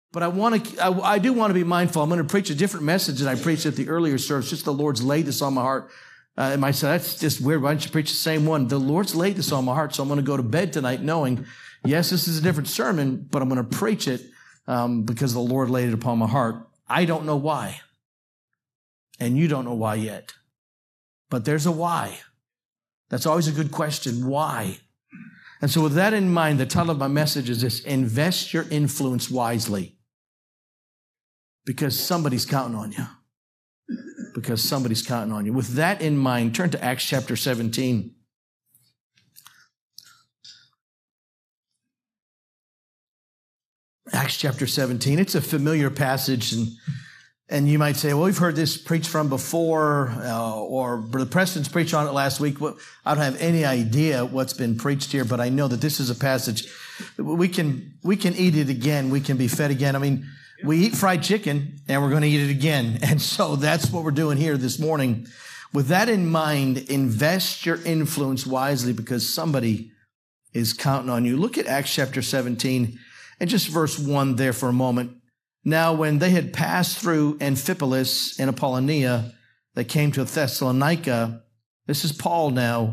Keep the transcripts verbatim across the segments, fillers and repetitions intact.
But I want to, I, I do want to be mindful. I'm going to preach a different message than I preached at the earlier service. Just the Lord's laid this on my heart. Uh, and I said, that's just weird. Why don't you preach the same one? The Lord's laid this on my heart. So I'm going to go to bed tonight knowing, yes, this is a different sermon, but I'm going to preach it um, because the Lord laid it upon my heart. I don't know why. And you don't know why yet. But there's a why. That's always a good question. Why? And so with that in mind, the title of my message is this: invest your influence wisely. Because somebody's counting on you. Because somebody's counting on you. With that in mind, turn to Acts chapter seventeen. Acts chapter seventeen. It's a familiar passage, and and you might say, well, we've heard this preached from before, uh, or Brother Preston's preached on it last week. Well, I don't have any idea what's been preached here, but I know that this is a passage we can we can eat it again. We can be fed again. I mean, we eat fried chicken, and we're going to eat it again. And so that's what we're doing here this morning. With that in mind, invest your influence wisely because somebody is counting on you. Look at Acts chapter seventeen and just verse one there for a moment. Now, when they had passed through Amphipolis and Apollonia, they came to Thessalonica. This is Paul now,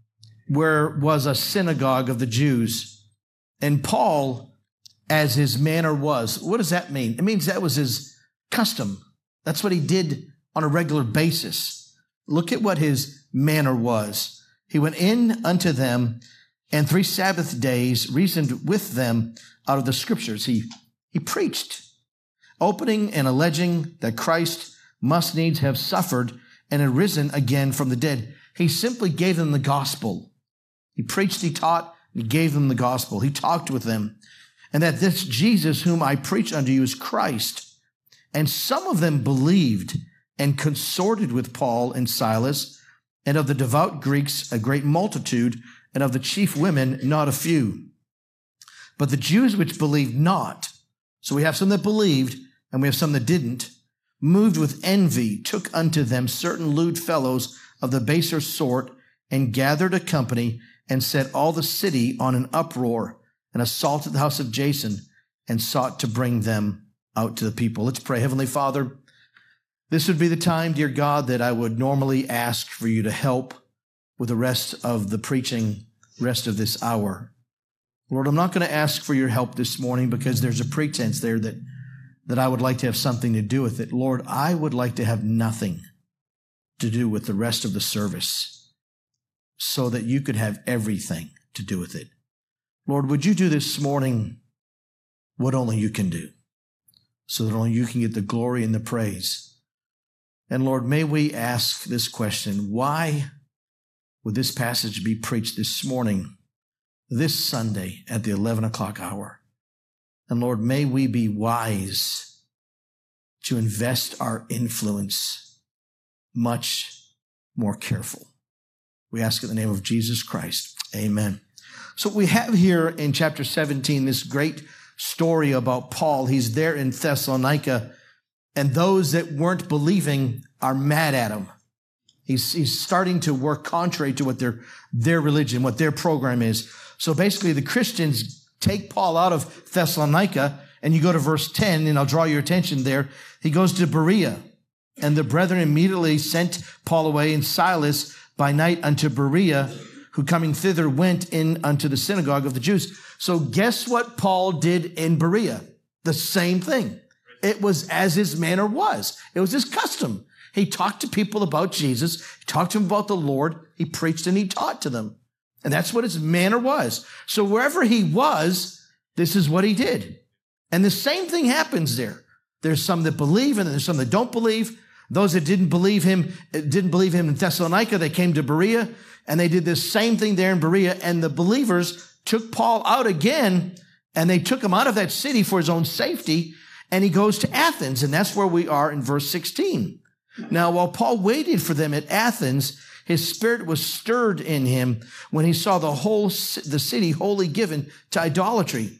where was a synagogue of the Jews. And Paul, as his manner was. What does that mean? It means that was his custom. That's what he did on a regular basis. Look at what his manner was. He went in unto them, and three Sabbath days reasoned with them out of the scriptures. He, he preached, opening and alleging that Christ must needs have suffered and had risen again from the dead. He simply gave them the gospel. He preached, he taught, he gave them the gospel. He talked with them. And that this Jesus whom I preach unto you is Christ. And some of them believed and consorted with Paul and Silas, and of the devout Greeks a great multitude, and of the chief women not a few. But the Jews which believed not, so we have some that believed, and we have some that didn't, moved with envy, took unto them certain lewd fellows of the baser sort, and gathered a company, and set all the city on an uproar, and assaulted the house of Jason, and sought to bring them out to the people. Let's pray. Heavenly Father, this would be the time, dear God, that I would normally ask for you to help with the rest of the preaching, rest of this hour. Lord, I'm not going to ask for your help this morning because there's a pretense there that, that I would like to have something to do with it. Lord, I would like to have nothing to do with the rest of the service so that you could have everything to do with it. Lord, would you do this morning what only you can do so that only you can get the glory and the praise? And Lord, may we ask this question: why would this passage be preached this morning, this Sunday at the eleven o'clock hour? And Lord, may we be wise to invest our influence much more careful. We ask in the name of Jesus Christ. Amen. So we have here in chapter seventeen this great story about Paul. He's there in Thessalonica, and those that weren't believing are mad at him. He's, he's starting to work contrary to what their, their religion, what their program is. So basically the Christians take Paul out of Thessalonica, and you go to verse ten, and I'll draw your attention there. He goes to Berea, and the brethren immediately sent Paul away and Silas by night unto Berea, who coming thither went in unto the synagogue of the Jews. So guess what Paul did in Berea? The same thing. It was as his manner was. It was his custom. He talked to people about Jesus. He talked to them about the Lord. He preached and he taught to them. And that's what his manner was. So wherever he was, this is what he did. And the same thing happens there. There's some that believe and there's some that don't believe. Those that didn't believe him, didn't believe him in Thessalonica, they came to Berea, and they did the same thing there in Berea. And the believers took Paul out again, and they took him out of that city for his own safety, and he goes to Athens, and that's where we are in verse sixteen. Now, while Paul waited for them at Athens, his spirit was stirred in him when he saw the whole the city wholly given to idolatry.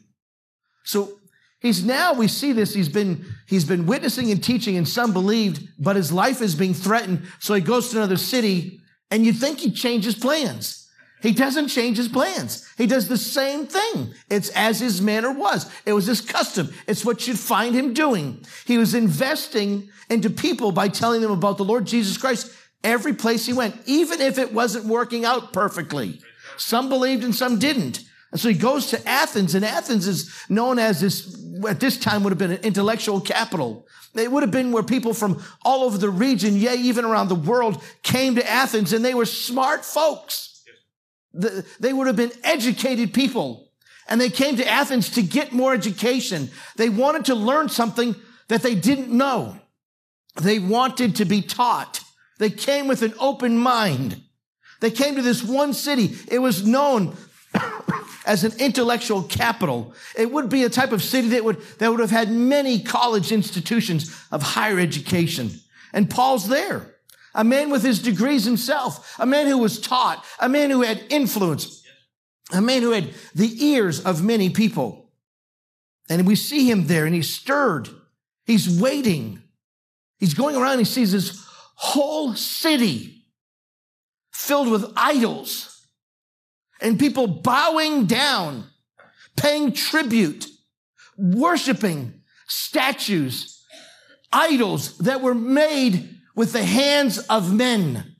So he's now, we see this, he's been, he's been witnessing and teaching, and some believed, but his life is being threatened. So he goes to another city, and you'd think he'd change his plans. He doesn't change his plans. He does the same thing. It's as his manner was. It was his custom. It's what you'd find him doing. He was investing into people by telling them about the Lord Jesus Christ every place he went, even if it wasn't working out perfectly. Some believed and some didn't. And so he goes to Athens, and Athens is known as this, at this time would have been an intellectual capital. It would have been where people from all over the region, yea, even around the world, came to Athens, and they were smart folks. They would have been educated people, and they came to Athens to get more education. They wanted to learn something that they didn't know. They wanted to be taught. They came with an open mind. They came to this one city. It was known as an intellectual capital. It would be a type of city that would, that would have had many college institutions of higher education. And Paul's there. A man with his degrees himself, a man who was taught, a man who had influence, a man who had the ears of many people. And we see him there, and he's stirred. He's waiting. He's going around, and he sees this whole city filled with idols and people bowing down, paying tribute, worshiping statues, idols that were made with the hands of men.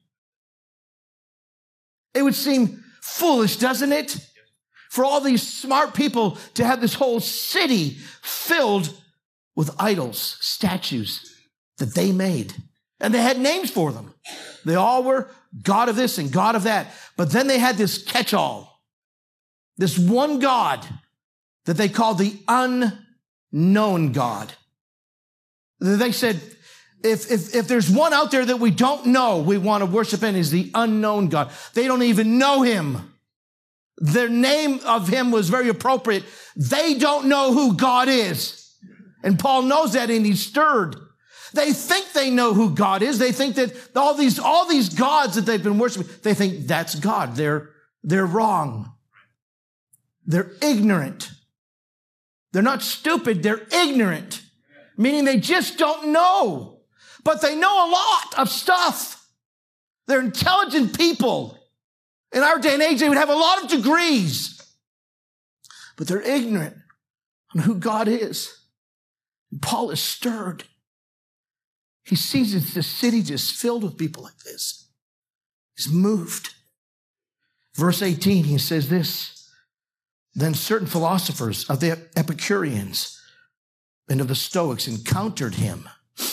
It would seem foolish, doesn't it? For all these smart people to have this whole city filled with idols, statues that they made. And they had names for them. They all were God of this and God of that. But then they had this catch-all, this one God that they called the unknown God. They said, If, if, if there's one out there that we don't know, we want to worship in, is the unknown God. They don't even know him. Their name of him was very appropriate. They don't know who God is. And Paul knows that, and he's stirred. They think they know who God is. They think that all these, all these gods that they've been worshiping, they think that's God. They're, they're wrong. They're ignorant. They're not stupid. They're ignorant, meaning they just don't know. But they know a lot of stuff. They're intelligent people. In our day and age, they would have a lot of degrees. But they're ignorant on who God is. And Paul is stirred. He sees it's the city just filled with people like this. He's moved. Verse eighteen, he says this, then certain philosophers of the Epicureans and of the Stoics encountered him.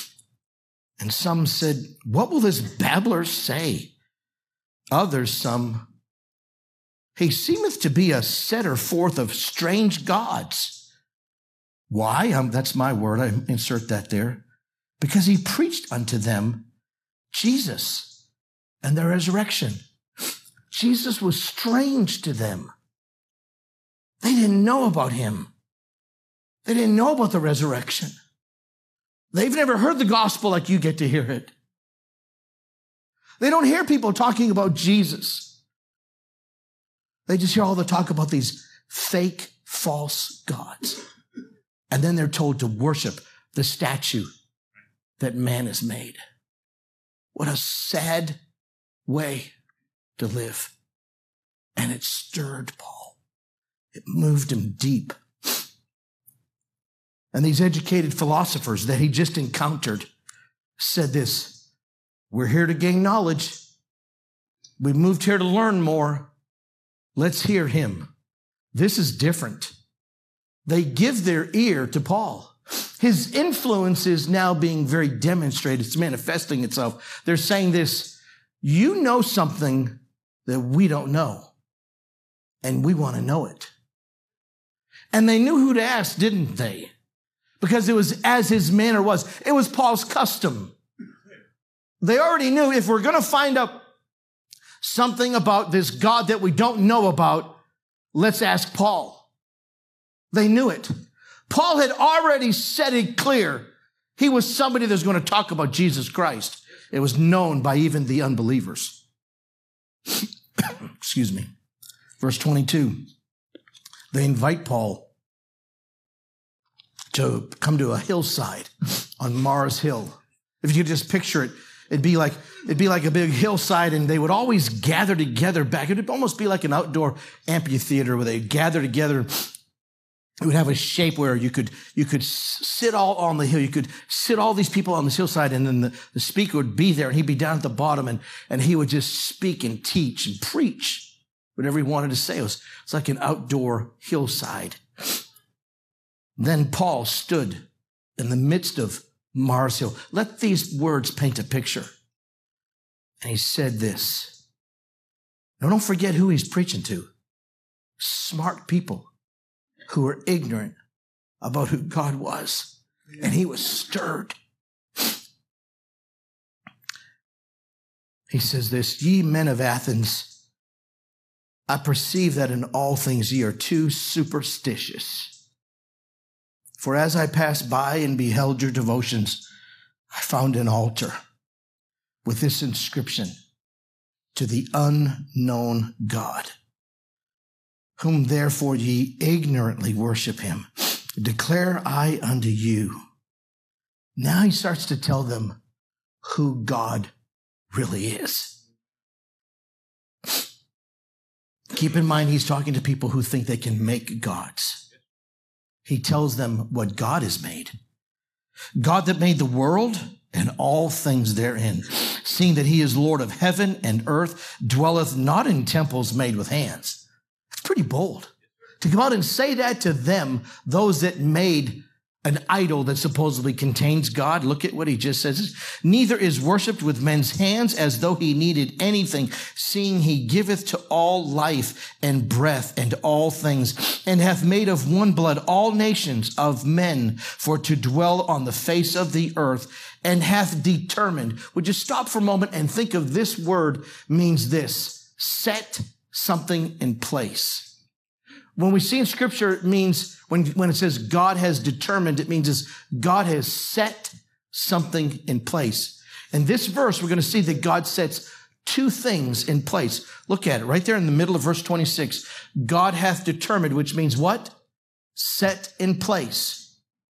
And some said, what will this babbler say? Others, some, he seemeth to be a setter forth of strange gods. Why? Um, that's my word. I insert that there. Because he preached unto them Jesus and the resurrection. Jesus was strange to them. They didn't know about him. They didn't know about the resurrection. They've never heard the gospel like you get to hear it. They don't hear people talking about Jesus. They just hear all the talk about these fake, false gods. And then they're told to worship the statue that man has made. What a sad way to live. And it stirred Paul. It moved him deep. And these educated philosophers that he just encountered said this, we're here to gain knowledge. We moved here to learn more. Let's hear him. This is different. They give their ear to Paul. His influence is now being very demonstrated. It's manifesting itself. They're saying this, you know something that we don't know, and we want to know it. And they knew who to ask, didn't they? Because it was as his manner was. It was Paul's custom. They already knew if we're going to find out something about this God that we don't know about, let's ask Paul. They knew it. Paul had already said it clear. He was somebody that's going to talk about Jesus Christ. It was known by even the unbelievers. Excuse me. Verse twenty-two. They invite Paul to come to a hillside on Mars Hill. If you could just picture it, It'd be like, it'd be like a big hillside, and they would always gather together back. It'd almost be like an outdoor amphitheater where they'd gather together. It would have a shape where you could, you could sit all on the hill. You could sit all these people on this hillside, and then the, the speaker would be there, and he'd be down at the bottom, and, and he would just speak and teach and preach whatever he wanted to say. It was, it's like an outdoor hillside. Then Paul stood in the midst of Mars Hill. Let these words paint a picture. And he said this. Now, don't forget who he's preaching to. Smart people who were ignorant about who God was. And he was stirred. He says this, ye men of Athens, I perceive that in all things ye are too superstitious. For as I passed by and beheld your devotions, I found an altar with this inscription, to the unknown God, whom therefore ye ignorantly worship him. Declare I unto you. Now he starts to tell them who God really is. Keep in mind, he's talking to people who think they can make gods. He tells them what God has made. God that made the world and all things therein, seeing that he is Lord of heaven and earth, dwelleth not in temples made with hands. It's pretty bold to come out and say that to them, those that made an idol that supposedly contains God. Look at what he just says. Neither is worshipped with men's hands as though he needed anything, seeing he giveth to all life and breath and all things, and hath made of one blood all nations of men for to dwell on the face of the earth, and hath determined. Would you stop for a moment and think of this word means this, set something in place. When we see in scripture, it means when, when it says God has determined, it means is God has set something in place. In this verse, we're going to see that God sets two things in place. Look at it right there in the middle of verse twenty-six. God hath determined, which means what? Set in place.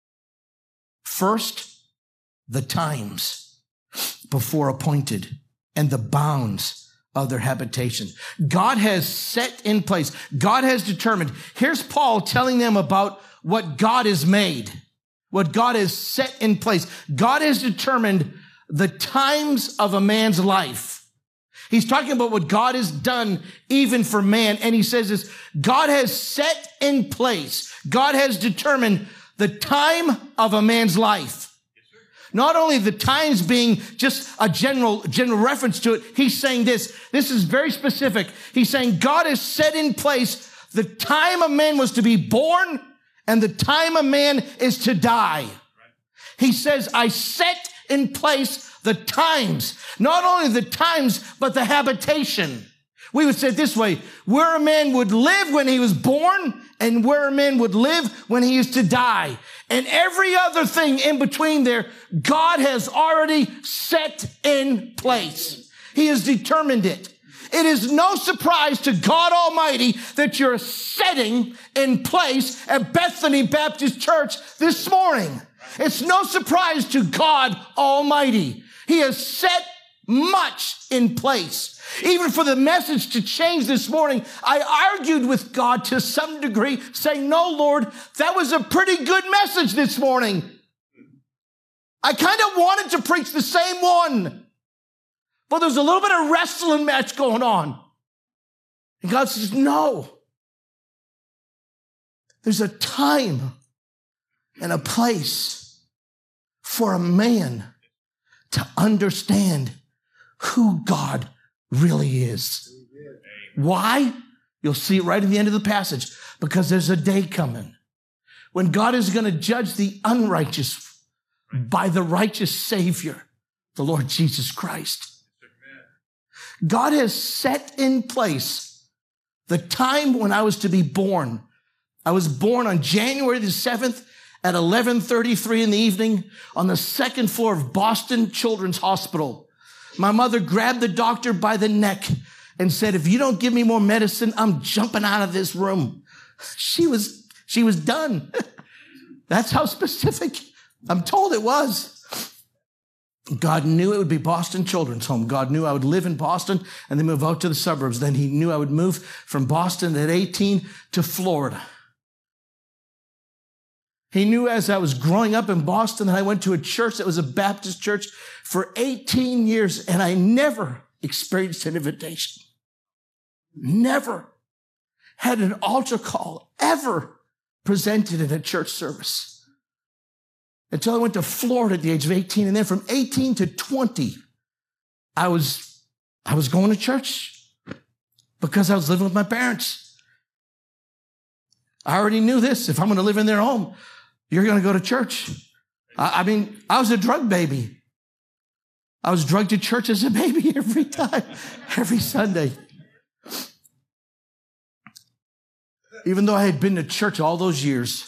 First, the times before appointed and the bounds of their habitation. God has set in place. God has determined. Here's Paul telling them about what God has made, what God has set in place. God has determined the times of a man's life. He's talking about what God has done even for man. And he says this, God has set in place. God has determined the time of a man's life. Not only the times being just a general, general reference to it, he's saying this. This is very specific. He's saying God has set in place the time a man was to be born and the time a man is to die. He says, I set in place the times, not only the times, but the habitation. We would say it this way, where a man would live when he was born and where a man would live when he is to die. And every other thing in between there, God has already set in place. He has determined it. It is no surprise to God Almighty that you're sitting in place at Bethany Baptist Church this morning. It's no surprise to God Almighty. He has set much in place. Even for the message to change this morning, I argued with God to some degree, saying, no, Lord, that was a pretty good message this morning. I kind of wanted to preach the same one, but there's a little bit of wrestling match going on. And God says, no. There's a time and a place for a man to understand who God really is. Why? You'll see it right at the end of the passage. Because there's a day coming when God is going to judge the unrighteous by the righteous Savior, the Lord Jesus Christ. God has set in place the time when I was to be born. I was born on January the seventh at eleven thirty-three in the evening on the second floor of Boston Children's Hospital. My mother grabbed the doctor by the neck and said, if you don't give me more medicine, I'm jumping out of this room. She was, she was done. That's how specific I'm told it was. God knew it would be Boston Children's Home. God knew I would live in Boston and then move out to the suburbs. Then he knew I would move from Boston at eighteen to Florida. He knew as I was growing up in Boston that I went to a church that was a Baptist church for eighteen years, and I never experienced an invitation. Never had an altar call ever presented in a church service. Until I went to Florida at the age of eighteen, and then from eighteen to twenty, I was, I was going to church because I was living with my parents. I already knew this. If I'm going to live in their home, you're going to go to church. I, I mean, I was a drug baby. I was drugged to church as a baby every time, every Sunday. Even though I had been to church all those years,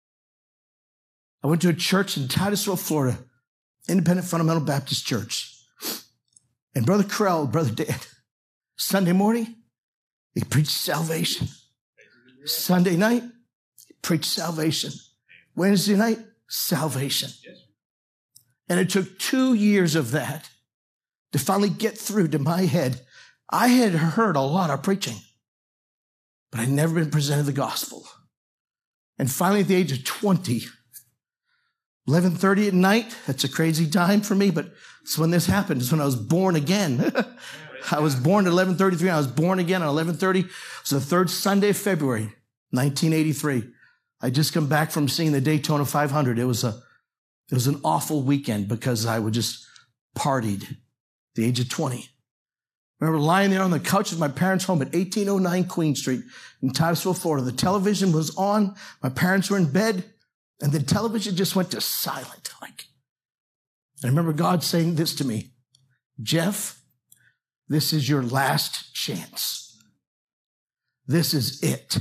I went to a church in Titusville, Florida, Independent Fundamental Baptist Church. And Brother Krell, Brother Dan, Sunday morning, he preached salvation. Sunday night, he preached salvation. Wednesday night, salvation. And it took two years of that to finally get through to my head. I had heard a lot of preaching, but I'd never been presented the gospel. And finally, at the age of twenty, eleven thirty at night, that's a crazy time for me, but it's when this happened. It's when I was born again. I was born at eleven thirty-three, and I was born again on eleven thirty. It was the third Sunday of February, nineteen eighty-three. I just come back from seeing the Daytona five hundred. It was a, it was an awful weekend because I would just partied at the age of twenty. I remember lying there on the couch of my parents' home at eighteen oh nine Queen Street in Titusville, Florida. The television was on. My parents were in bed. And the television just went to silent. Like, I remember God saying this to me, Jeff, this is your last chance. This is it.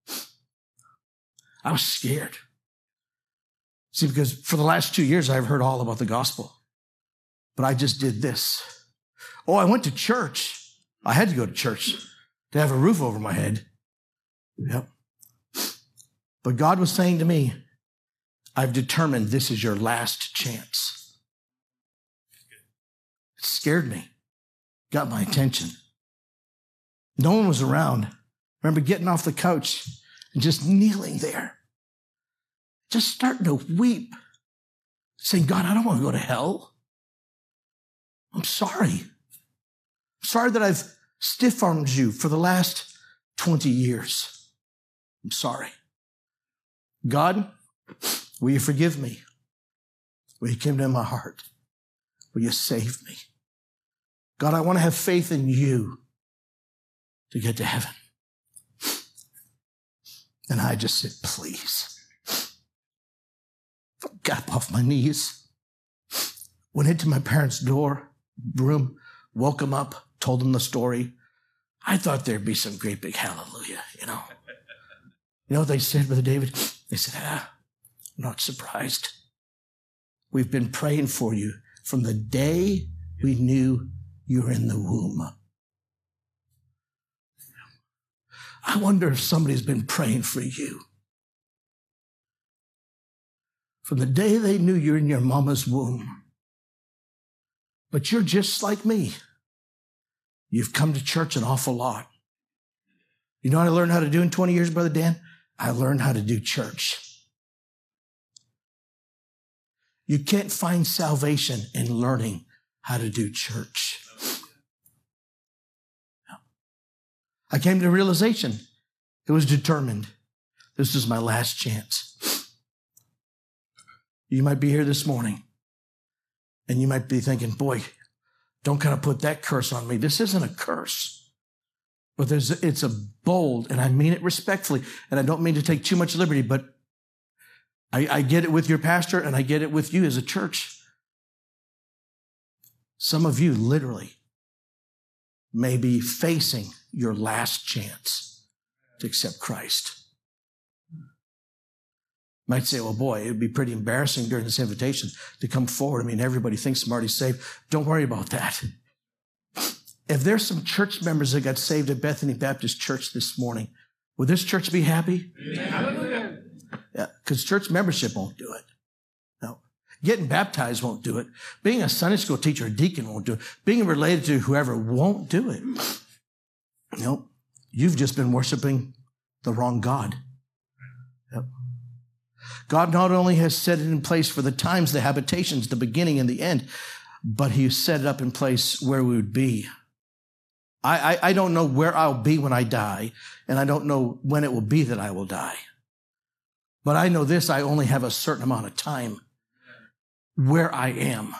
I was scared. See, because for the last two years, I've heard all about the gospel. But I just did this. Oh, I went to church. I had to go to church to have a roof over my head. Yep. But God was saying to me, I've determined this is your last chance. It scared me, got my attention. No one was around. I remember getting off the couch and just kneeling there, just starting to weep, saying, God, I don't want to go to hell. I'm sorry. I'm sorry that I've stiff-armed you for the last twenty years. I'm sorry. God, will you forgive me? Will you come into my heart? Will you save me? God, I want to have faith in you to get to heaven. And I just said, please. Got up off my knees, went into my parents' door, room, woke them up, told them the story. I thought there'd be some great big hallelujah, you know. You know what they said, Brother David? They said, ah, I'm not surprised. We've been praying for you from the day we knew you were in the womb. I wonder if somebody's been praying for you. From the day they knew you were in your mama's womb. But you're just like me. You've come to church an awful lot. You know what I learned how to do in twenty years, Brother Dan? I learned how to do church. You can't find salvation in learning how to do church. I came to the realization. It was determined. This is my last chance. You might be here this morning, and you might be thinking, boy, don't kind of put that curse on me. This isn't a curse. But there's, it's a bold, and I mean it respectfully, and I don't mean to take too much liberty, but I, I get it with your pastor, and I get it with you as a church. Some of you literally may be facing your last chance to accept Christ. You might say, well, boy, it would be pretty embarrassing during this invitation to come forward. I mean, everybody thinks I'm already saved. Don't worry about that. If there's some church members that got saved at Bethany Baptist Church this morning, would this church be happy? Amen. Yeah, because church membership won't do it. No. Getting baptized won't do it. Being a Sunday school teacher or deacon won't do it. Being related to whoever won't do it. Nope. You've just been worshiping the wrong God. Yep. God not only has set it in place for the times, the habitations, the beginning and the end, but he set it up in place where we would be. I, I, I don't know where I'll be when I die, and I don't know when it will be that I will die. But I know this, I only have a certain amount of time where I am.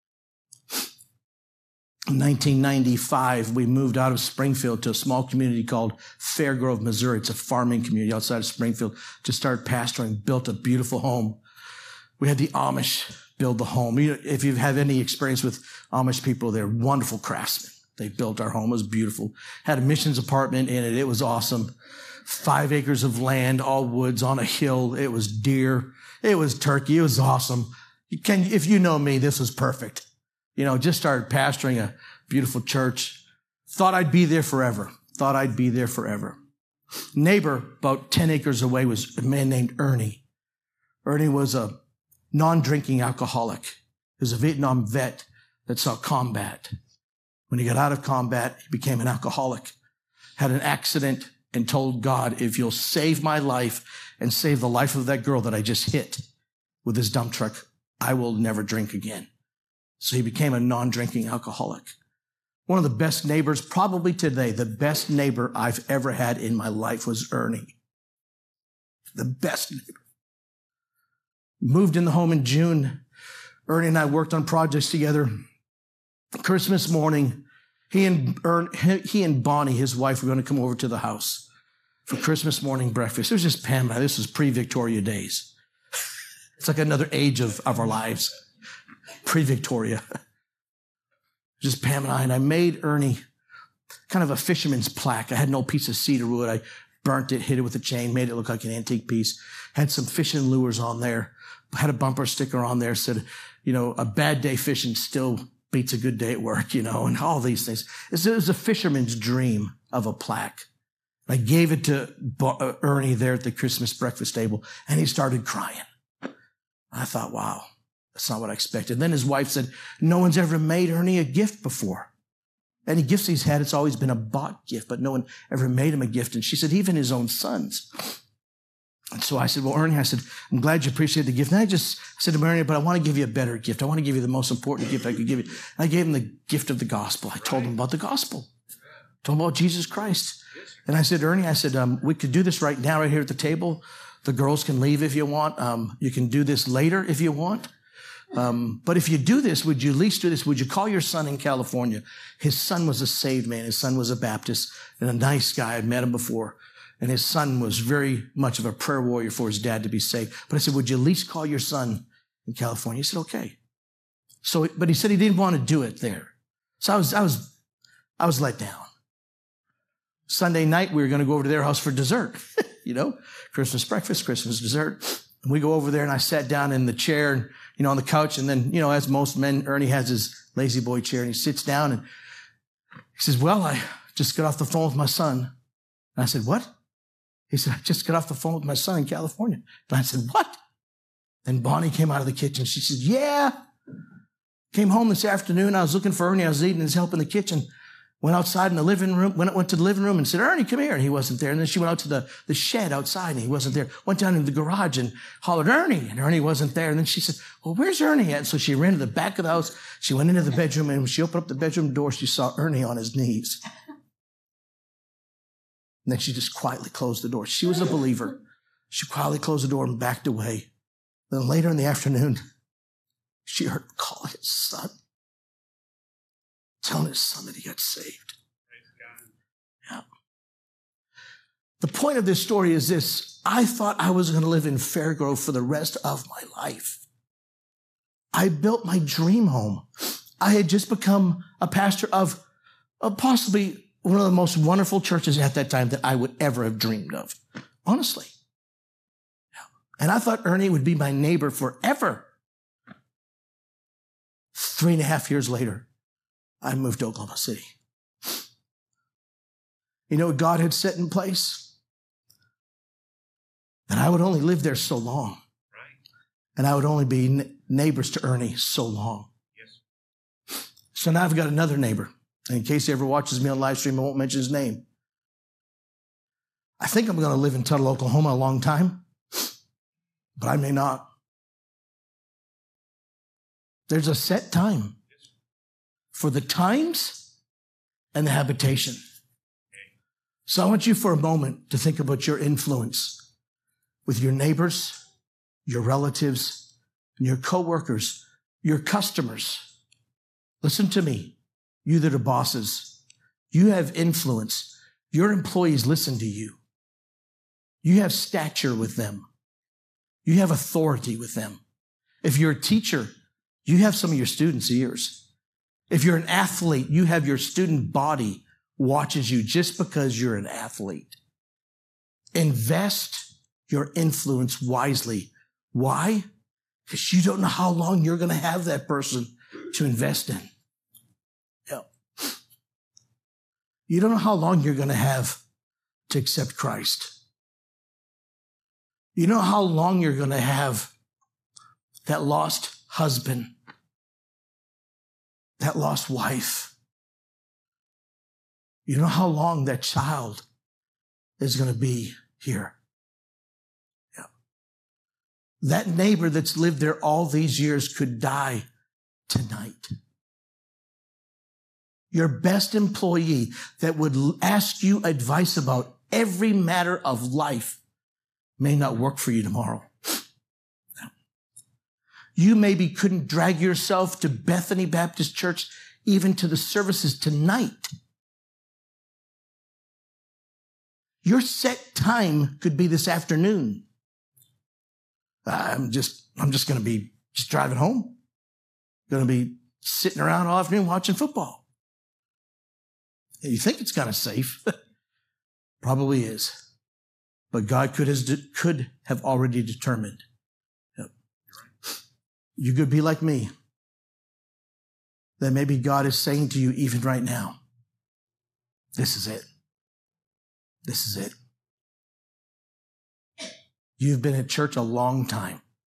In nineteen ninety-five, we moved out of Springfield to a small community called Fairgrove, Missouri. It's a farming community outside of Springfield. Just started pastoring, built a beautiful home. We had the Amish build the home. If you've had any experience with Amish people, they're wonderful craftsmen. They built our home. It was beautiful. Had a missions apartment in it. It was awesome. Five acres of land, all woods on a hill. It was deer. It was turkey. It was awesome. You can, if you know me, this was perfect. You know, just started pastoring a beautiful church. Thought I'd be there forever. Thought I'd be there forever. Neighbor, about ten acres away, was a man named Ernie. Ernie was a non-drinking alcoholic. He was a Vietnam vet that saw combat. When he got out of combat, he became an alcoholic. Had an accident and told God, if you'll save my life and save the life of that girl that I just hit with this dump truck, I will never drink again. So he became a non-drinking alcoholic. One of the best neighbors, probably today, the best neighbor I've ever had in my life was Ernie. The best neighbor. Moved in the home in June. Ernie and I worked on projects together. Christmas morning, he and Ern, he and Bonnie, his wife, were going to come over to the house for Christmas morning breakfast. It was just Pam and I. This was pre-Victoria days. It's like another age of, of our lives. Pre-Victoria. Just Pam and I. And I made Ernie kind of a fisherman's plaque. I had an old piece of cedar wood. I burnt it, hit it with a chain, made it look like an antique piece. Had some fishing lures on there. Had a bumper sticker on there. Said, you know, a bad day fishing still beats a good day at work, you know, and all these things. It was a fisherman's dream of a plaque. I gave it to Ernie there at the Christmas breakfast table, and he started crying. I thought, wow, that's not what I expected. Then his wife said, no one's ever made Ernie a gift before. Any gifts he's had, it's always been a bought gift, but no one ever made him a gift. And she said, even his own sons. And so I said, well, Ernie, I said, I'm glad you appreciate the gift. And I just I said to Ernie, but I want to give you a better gift. I want to give you the most important gift I could give you. And I gave him the gift of the gospel. I told him about the gospel. I told him about Jesus Christ. And I said, Ernie, I said, um, we could do this right now, right here at the table. The girls can leave if you want. Um, you can do this later if you want. Um, but if you do this, would you at least do this? Would you call your son in California? His son was a saved man. His son was a Baptist and a nice guy. I'd met him before. And his son was very much of a prayer warrior for his dad to be saved. But I said, would you at least call your son in California? He said, okay. So, but he said he didn't want to do it there. So I was, I was, I was let down. Sunday night, we were going to go over to their house for dessert, you know, Christmas breakfast, Christmas dessert. And we go over there and I sat down in the chair and, you know, on the couch. And then, you know, as most men, Ernie has his lazy boy chair and he sits down and he says, well, I just got off the phone with my son. And I said, what? He said, I just got off the phone with my son in California. And I said, what? Then Bonnie came out of the kitchen. She said, yeah. Came home this afternoon. I was looking for Ernie. I was eating his help in the kitchen. Went outside in the living room, went, went to the living room and said, Ernie, come here. And he wasn't there. And then she went out to the, the shed outside and he wasn't there. Went down in the garage and hollered, Ernie. And Ernie wasn't there. And then she said, well, where's Ernie at? And so she ran to the back of the house. She went into the bedroom and when she opened up the bedroom door, she saw Ernie on his knees. And then she just quietly closed the door. She was a believer. She quietly closed the door and backed away. Then later in the afternoon, she heard him call his son, telling his son that he got saved. Yeah. The point of this story is this. I thought I was going to live in Fairgrove for the rest of my life. I built my dream home. I had just become a pastor of, of possibly one of the most wonderful churches at that time that I would ever have dreamed of. Honestly. And I thought Ernie would be my neighbor forever. Three and a half years later, I moved to Oklahoma City. You know what God had set in place? That I would only live there so long. and I would only be n- neighbors to Ernie so long. Yes. So now I've got another neighbor. And in case he ever watches me on live stream, I won't mention his name. I think I'm going to live in Tuttle, Oklahoma a long time, but I may not. There's a set time for the times and the habitation. So I want you for a moment to think about your influence with your neighbors, your relatives, and your coworkers, your customers. Listen to me, you that are bosses. You have influence. Your employees listen to you. You have stature with them. You have authority with them. If you're a teacher, you have some of your students' ears. If you're an athlete, you have your student body watches you just because you're an athlete. Invest your influence wisely. Why? Because you don't know how long you're going to have that person to invest in. Yeah. You don't know how long you're going to have to accept Christ. You know how long you're going to have that lost husband, that lost wife. You know how long that child is going to be here. Yeah. That neighbor that's lived there all these years could die tonight. Your best employee that would ask you advice about every matter of life may not work for you tomorrow. You maybe couldn't drag yourself to Bethany Baptist Church, even to the services tonight. Your set time could be this afternoon. I'm just, I'm just going to be just driving home. Going to be sitting around all afternoon watching football. You think it's kind of safe. Probably is. But God could, has, could have already determined. Yep. You could be like me. That maybe God is saying to you even right now, this is it. This is it. You've been at church a long time,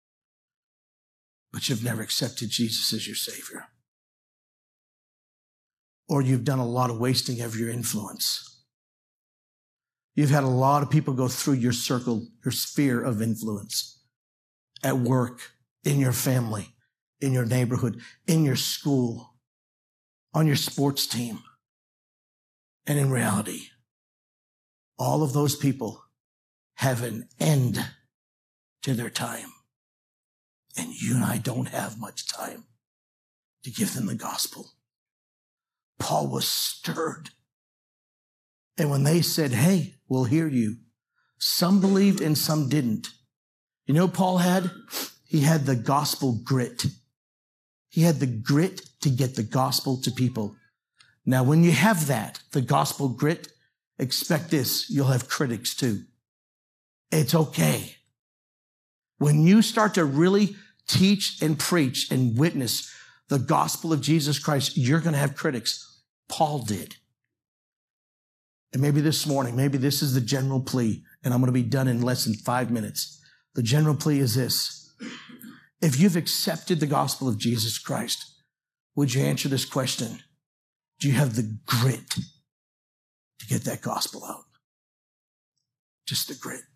but you've never accepted Jesus as your Savior. Or you've done a lot of wasting of your influence. You've had a lot of people go through your circle, your sphere of influence at work, in your family, in your neighborhood, in your school, on your sports team. And in reality, all of those people have an end to their time. And you and I don't have much time to give them the gospel. Paul was stirred. And when they said, hey, we'll hear you, some believed and some didn't. You know what Paul had? He had the gospel grit. He had the grit to get the gospel to people. Now, when you have that, the gospel grit, expect this, you'll have critics too. It's okay. When you start to really teach and preach and witness the gospel of Jesus Christ, you're going to have critics. Paul did. And maybe this morning, maybe this is the general plea, and I'm going to be done in less than five minutes. The general plea is this. If you've accepted the gospel of Jesus Christ, would you answer this question? Do you have the grit to get that gospel out? Just the grit.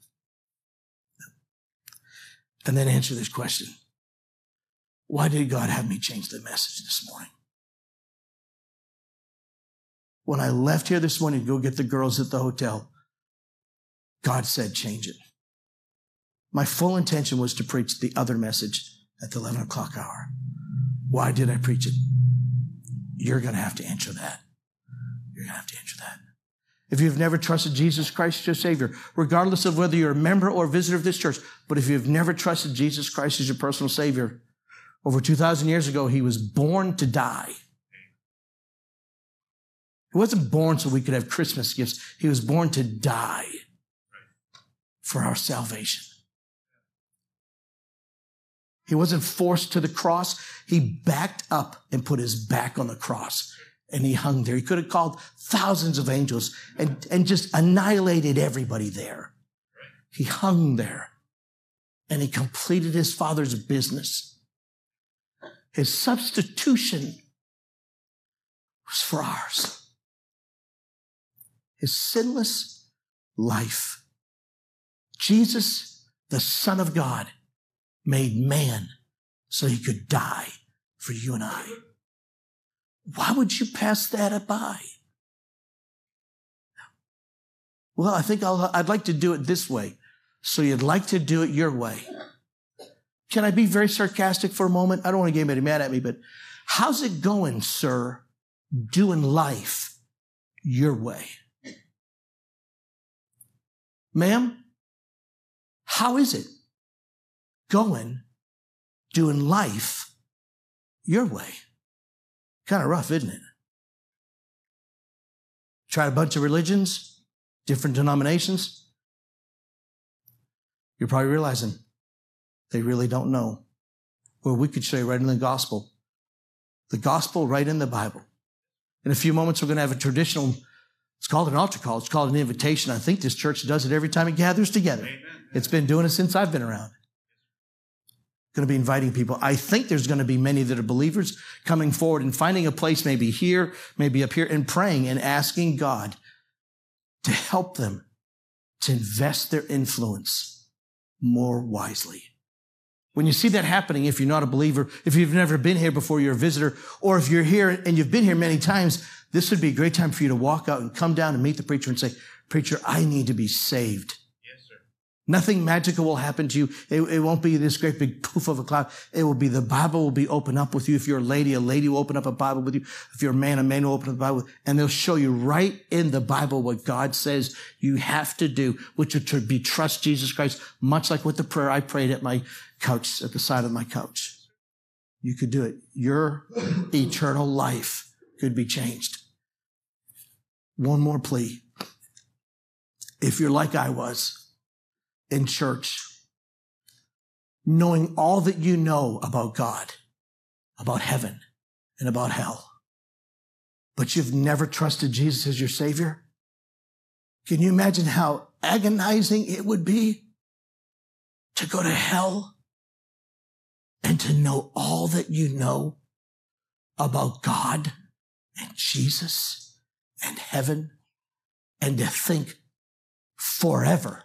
And then answer this question. Why did God have me change the message this morning? When I left here this morning to go get the girls at the hotel, God said, change it. My full intention was to preach the other message at the eleven o'clock hour. Why did I preach it? You're going to have to answer that. You're going to have to answer that. If you've never trusted Jesus Christ as your Savior, regardless of whether you're a member or a visitor of this church, but if you've never trusted Jesus Christ as your personal Savior, over two thousand years ago, he was born to die. He wasn't born so we could have Christmas gifts. He was born to die for our salvation. He wasn't forced to the cross. He backed up and put his back on the cross. And he hung there. He could have called thousands of angels and, and just annihilated everybody there. He hung there and he completed his Father's business. His substitution was for ours. His sinless life. Jesus, the Son of God, made man so he could die for you and I. Why would you pass that by? Well, I think I'll, I'd like to do it this way. So you'd like to do it your way. Can I be very sarcastic for a moment? I don't want to get anybody mad at me, but how's it going, sir, doing life your way? Ma'am, how is it going doing life your way? Kind of rough, isn't it? Tried a bunch of religions, different denominations. You're probably realizing they really don't know. Well, we could show you right in the gospel. The gospel right in the Bible. In a few moments, we're going to have a traditional, it's called an altar call. It's called an invitation. I think this church does it every time it gathers together. Amen. It's been doing it since I've been around. Going to be inviting people. I think there's going to be many that are believers coming forward and finding a place maybe here, maybe up here, and praying and asking God to help them to invest their influence more wisely. When you see that happening, if you're not a believer, if you've never been here before, you're a visitor, or if you're here and you've been here many times, this would be a great time for you to walk out and come down and meet the preacher and say, preacher, I need to be saved. Nothing magical will happen to you. It, it won't be this great big poof of a cloud. It will be, the Bible will be open up with you. If you're a lady, a lady will open up a Bible with you. If you're a man, a man will open up the Bible. And they'll show you right in the Bible what God says you have to do, which is to be trust Jesus Christ, much like with the prayer I prayed at my couch, at the side of my couch. You could do it. Your eternal life could be changed. One more plea. If you're like I was, in church, knowing all that you know about God, about heaven, and about hell, but you've never trusted Jesus as your Savior, can you imagine how agonizing it would be to go to hell and to know all that you know about God and Jesus and heaven, and to think forever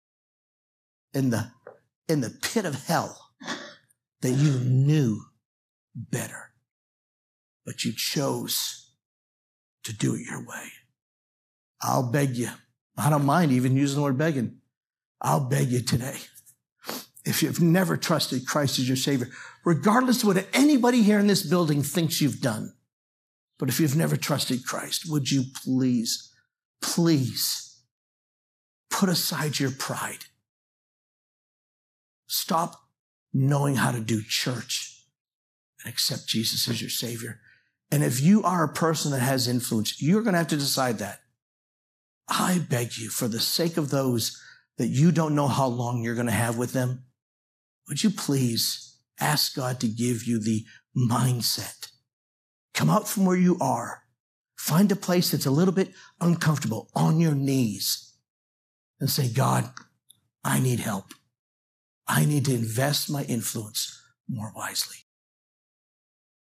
in the, in the pit of hell that you knew better, but you chose to do it your way? I'll beg you. I don't mind even using the word begging. I'll beg you today. If you've never trusted Christ as your Savior, regardless of what anybody here in this building thinks you've done, but if you've never trusted Christ, would you please, please put aside your pride. Stop knowing how to do church and accept Jesus as your Savior. And if you are a person that has influence, you're going to have to decide that. I beg you, for the sake of those that you don't know how long you're going to have with them, would you please ask God to give you the mindset? Come out from where you are. Find a place that's a little bit uncomfortable, on your knees, and say, God, I need help. I need to invest my influence more wisely.